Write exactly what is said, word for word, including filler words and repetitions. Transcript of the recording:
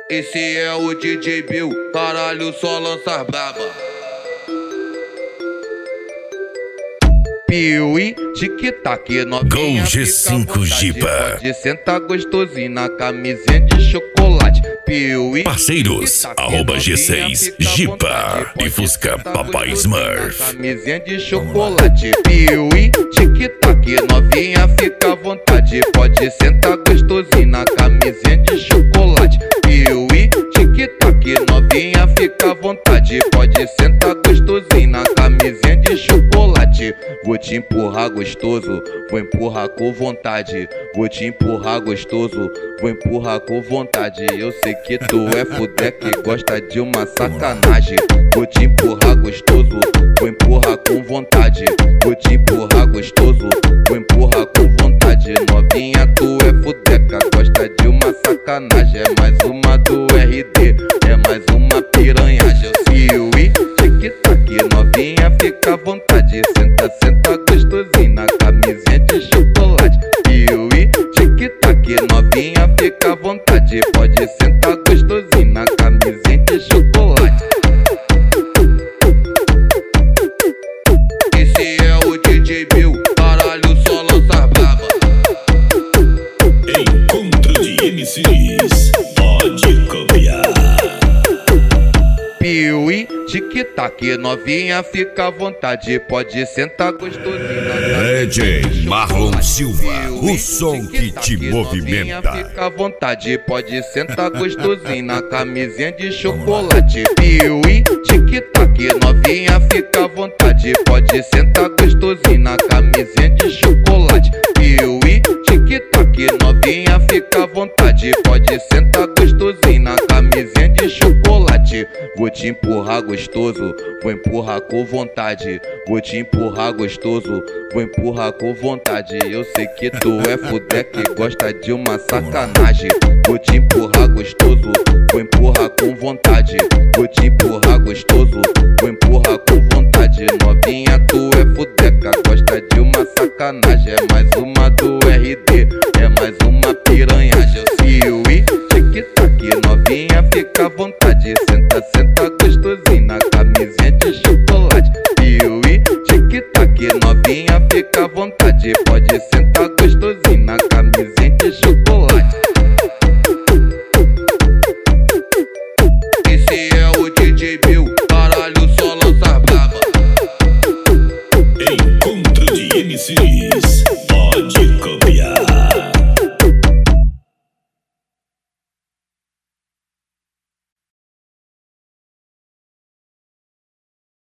Esse é o D J Bill, caralho, só lança braba. Piuí, tic-tac, novinha, Gol G cinco Jipa. Pode sentar gostosinho na camisinha de chocolate. Piuí, parceiros, arroba G seis Jipa e Fusca Papai Smurf. Camisinha de chocolate. Piuí, tic-tac, novinha, fica à vontade. Pode sentar gostosinho na camisinha de chocolate. Piuí, tic-tac, novinha, fica à vontade. Pode sentar gostosinho na camisinha de chocolate. Vou te empurrar gostoso, vou empurrar com vontade. Vou te empurrar gostoso, vou empurrar com vontade. Eu sei que tu é fudé que gosta de uma sacanagem. Vou te empurrar gostoso, vou empurrar com vontade. Vou te empurrar gostoso, vou empurrar com vontade. Novinha, tu é fudeca, gosta de uma sacanagem. É mais uma do R D, é mais uma piranhagem. Eu sei, tic-tac, novinha, fica à vontade. Senta, senta gostosinho na camisinha de chocolate. Piuí, tic-tac, novinha, fica à vontade. Pode sentar gostosinho na camisinha de chocolate. Esse é o D J Bill, caralho, só lança braba. Encontro de M Cs, pode copiar. Piuí, tic-tac, novinha, fica à vontade. Pode sentar gostosinho na camisinha D J de Marlon chocolate. Silva, Piuí, o som que te tic-tac, movimenta. novinha, fica à vontade. Pode sentar gostosinho na camisinha de chocolate. Piuí, tic-tac, novinha, fica à vontade. Pode sentar gostosinho na camisinha de chocolate. Piuí, tic-tac, novinha, fica à vontade. Pode sentar gostosinho na camisinha de chocolate. Vou te empurrar gostoso, vou empurrar com vontade. Vou te empurrar gostoso, vou empurrar com vontade. Eu sei que tu é fudé que gosta de uma sacanagem. Vou te empurrar gostoso, vou empurrar com vontade. Vou te empurrar gostoso, vou empurrar com vontade. Novinha, tu é fudeca, gosta de uma sacanagem. É mais uma do R D, é mais uma piranhagem. Eu sei, tic-tac, novinha, fica à vontade. Senta, senta gostosinho na camisinha de chocolate. Piuí, tic-tac, novinha, fica à vontade. Pode sentar gostosinho na camisinha de chocolate.